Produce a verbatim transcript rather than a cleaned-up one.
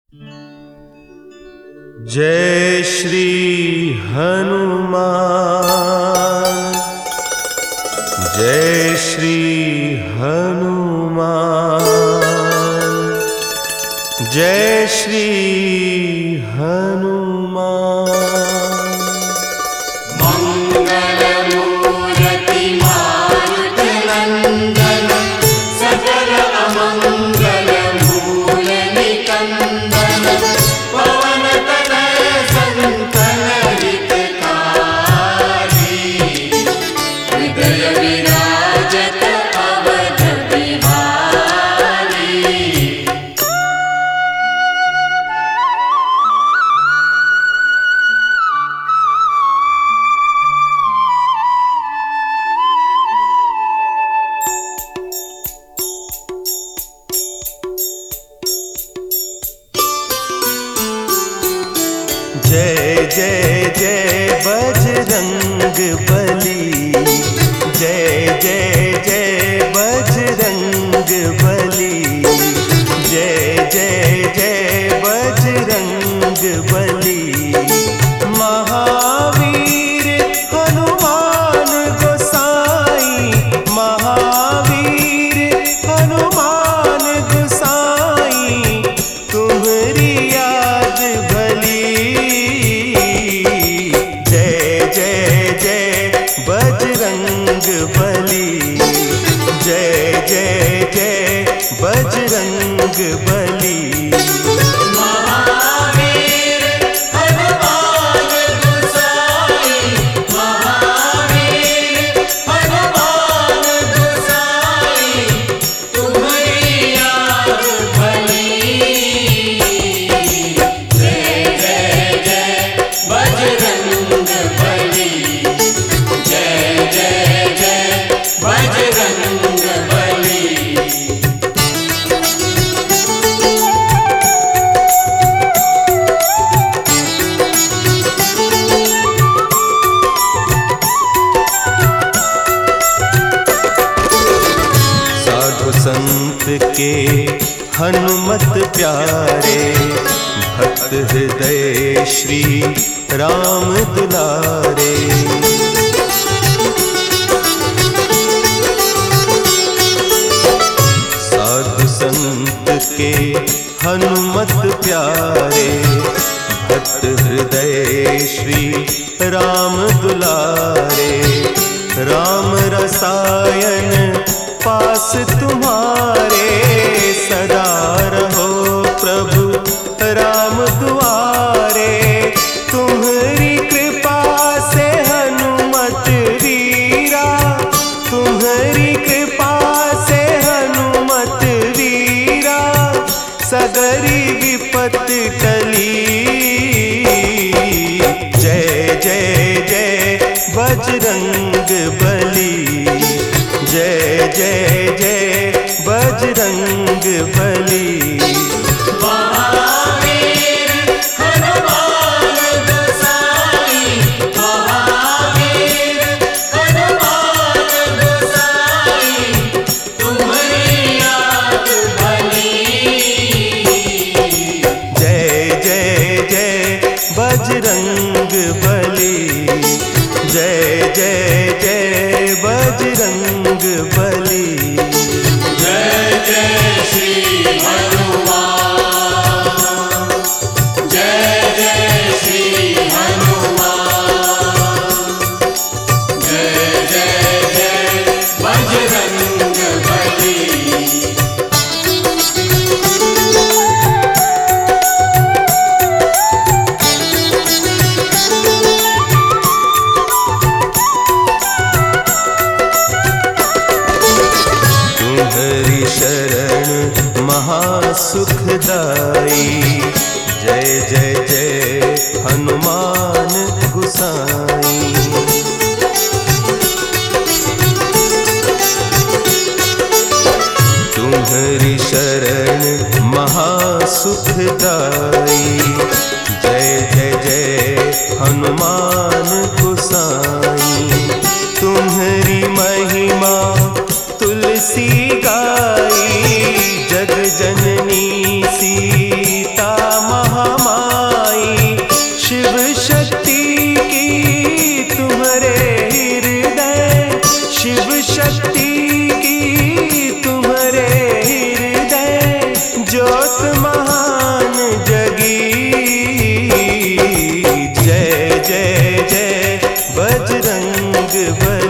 जय श्री हनुमान, जय श्री हनुमान, जय श्री हनुमान। मंगलमूर्ति मारुतनंदन, सकल अमंगल मूल निकंदन, पवन तनय संतन हितकारी, हृदय विराजत अवध बिहारी। जय जय जय बजरंग बली, जय जय जय बजरंग बली, जय जय जय बजरंग बली। महावीर हनुमान गोसाई, महावीर हनुमान गोसाई, तुम्हारी याद भली। जय जय जय बजरंग बली, जय जय जय बजरंग बली। महावीर हनुमान गोसाई, महावीर हनुमान गोसाई, तुम्हारी याद भली। जय जय जय बजरंग बली, जय जय जय बजरंग बली। साधु संत के हनुमत प्यारे, भक्त हृदय श्री राम दुलारे। साधु संत के हनुमत प्यारे, भक्त हृदय श्री राम दुलारे। राम रसायन पास तुम्हारे, सदा रहो प्रभु राम दुआरे। तुम्हारी कृपा से हनुमत वीरा, तुम्हारी कृपा से हनुमत वीरा, सगरी विपत टली। जय जय जय बजरंग बली, जय जय जय बजरंग बली। महावीर हनुमान गोसाई, महावीर हनुमान गोसाई, तुम्हारी याद भली। जय जय जय बजरंग बली, जय जय जय बजरंग बली। जय जय श्री हनुमान, जय जय श्री हनुमान, जय जय जय बजरंग बली। तुम्हारी शरण महासुखदाई, जय जय जय हनुमान गोसाई। तुम्हारी शरण महासुखदाई, जय जय जय हनुमान गोसाई। तुम्हारी महिमा तुलसी गाई, जग जननी सीता जय जय जय बजरंग बली।